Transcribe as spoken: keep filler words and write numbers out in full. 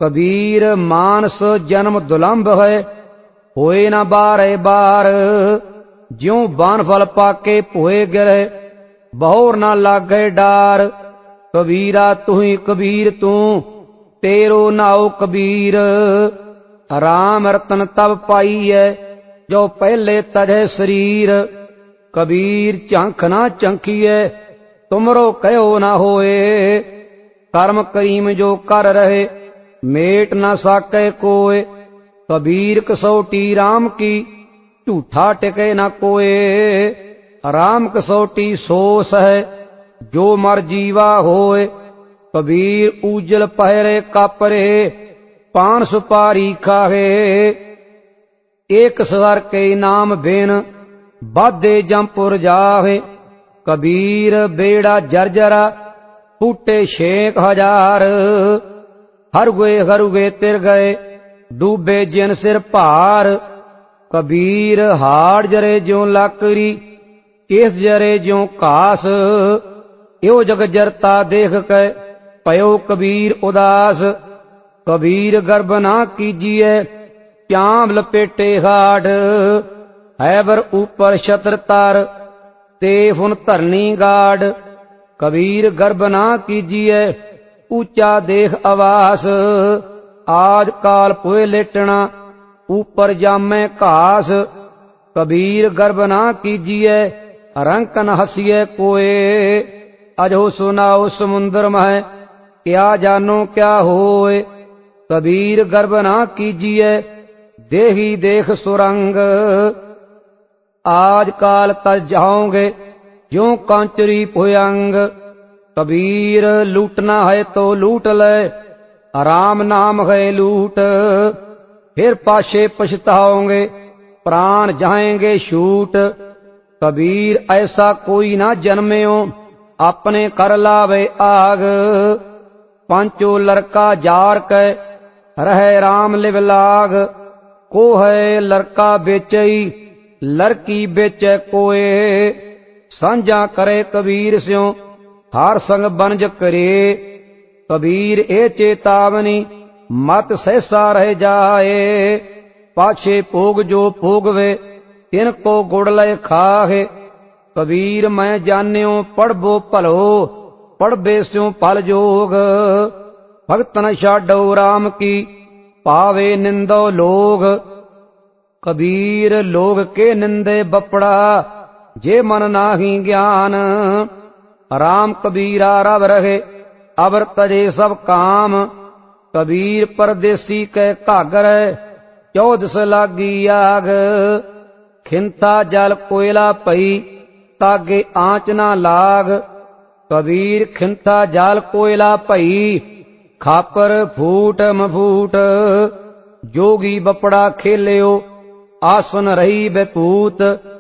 कबीर मानस जन्म दुलंभ है, होए न बारे बार। ज्यों बान फल पाके पोए गिरे, बहुर न लागे डार। कबीरा तुही कबीर तू, तेरो नाओ कबीर। राम रतन तब पाई है, जो पहले तजै शरीर। कबीर झंख ना झंखिए, तुमरो कहो न होए। कर्म करीम जो कर रहे, मेट न साके कोय। कबीर कसौटी राम की, झूठा टिके न कोय। राम कसौटी सोस है, जो मर जीवा होए। कबीर उजल पहरे कापरे, पान सुपारी खाहे। एक सर के नाम बिन, बाधे जमपुर जाहे। कबीर बेड़ा जर्जरा, फूटे छेक हजार। हरुए हरुए तिर गए, डूबे जिन सिर भार। कबीर हाड़ जरे ज्यों लाकड़ी, केस जरे ज्यों घास। यो जग जरता देख कै, पयो कबीर उदास। कबीर गर्भ ना कीजिए, चाम लपेटे हाड। हैबर ऊपर छत्र तार, ते फुन धरनी गाड। कबीर गर्भ ना कीजिए, ऊंचा देख आवास। आज काल पोए लेटना, ऊपर जामे घास। कबीर गर्भ ना कीजिए, रंकन हसिए कोए। अजो सुनाओ समुंदर मह, क्या जानो क्या होए। कबीर गर्भ ना कीजिए, देही देख सुरंग। आज काल तज जाओगे, ज्यों कांचरी भुयंग। कबीर लूटना है तो लूट ले, राम नाम है लूट। फिर पाछे पछताओगे, प्राण जाएंगे छूट। कबीर ऐसा कोई ना जन्म्यो, अपने कर लावे आग। पांचो लड़का जार कै, रहे राम लिव लाग। को है लड़का बेचई, लड़की बेचे कोए। सांझा करे कबीर स्यों, हार संग बनज करे। कबीर ए चेतावनी, मत सहसा रह जाए। पाछे भोग जो भोगवे, तिनको गुड़ लय खाहे। कबीर मैं जान्यो पढ़बो भलो, पढ़बे स्यों फल जोग। भगत न छाडो राम की, पावे निंदो लोग। कबीर लोग के निंदे बपड़ा, जे मन नाही ज्ञान। राम कबीरा रव रहे, अबर तजे सब काम। कबीर परदेसी कै घागर, चौदस लागी आग। खिंता जल कोयला पई, तागे आंच ना लाग। कबीर खिंता जल कोयला पई, खापर फूट मफूट। जोगी बपड़ा खेलियो, आसन रही बेपूत।